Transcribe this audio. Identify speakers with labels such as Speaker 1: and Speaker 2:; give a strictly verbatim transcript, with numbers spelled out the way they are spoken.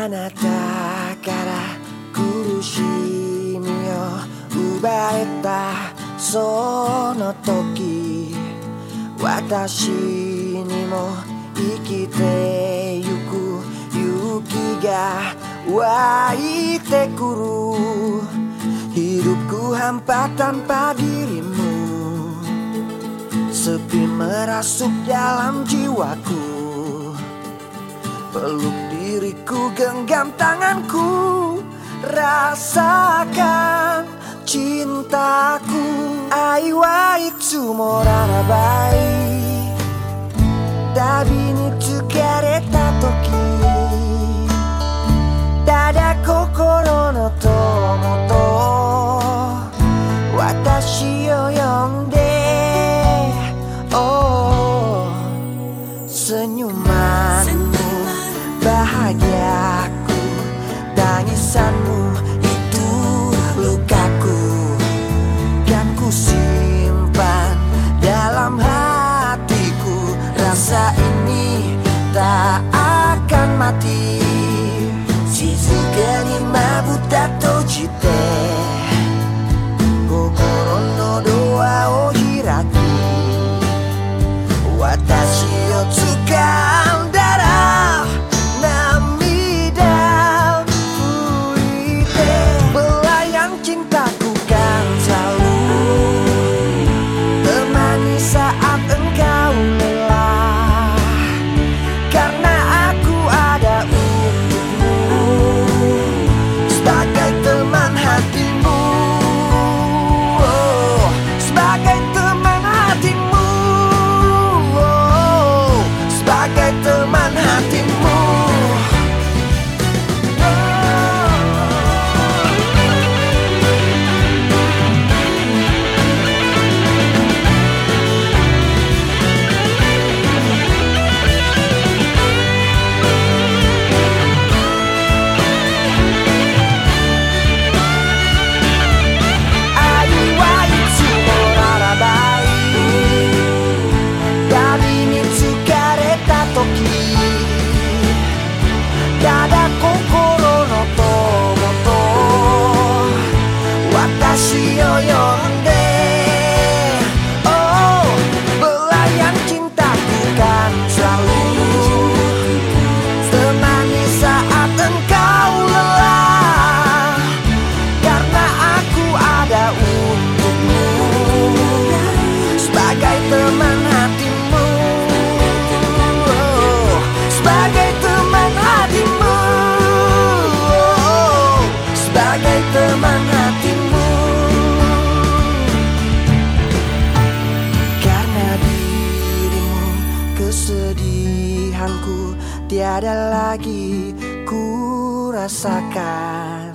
Speaker 1: あなたから苦しみを奪えたその時、私にも生きてゆく勇気が湧いてくる。Hidupku hampa tanpa dirimu, sepi merasuk dalam jiwaku. Peluk diriku, genggam tanganku, rasakan cintaku. Ai waitsu morarabai, tabi ni tsukareta toki, tada kokoro no tomo to watashi o yonde. Oh, senyumanmu, bahagiaku, tangisanmu itu lukaku. Kan ku simpan dalam hatiku, rasa ini tak akan mati. Shizuka ni mabuta tojite, kokoro no doa o hiraki, watashi o tsukandara namida fuite. Belayang cintaku kan selalu temani saat engkau lelah, karena aku ada untukmu sebagai teman hatimu. Oh, sebagai teman hatimu. Oh, sebagai teman hatimu. Teman hatimu, karena dirimu kesedihanku tiada lagi ku rasakan.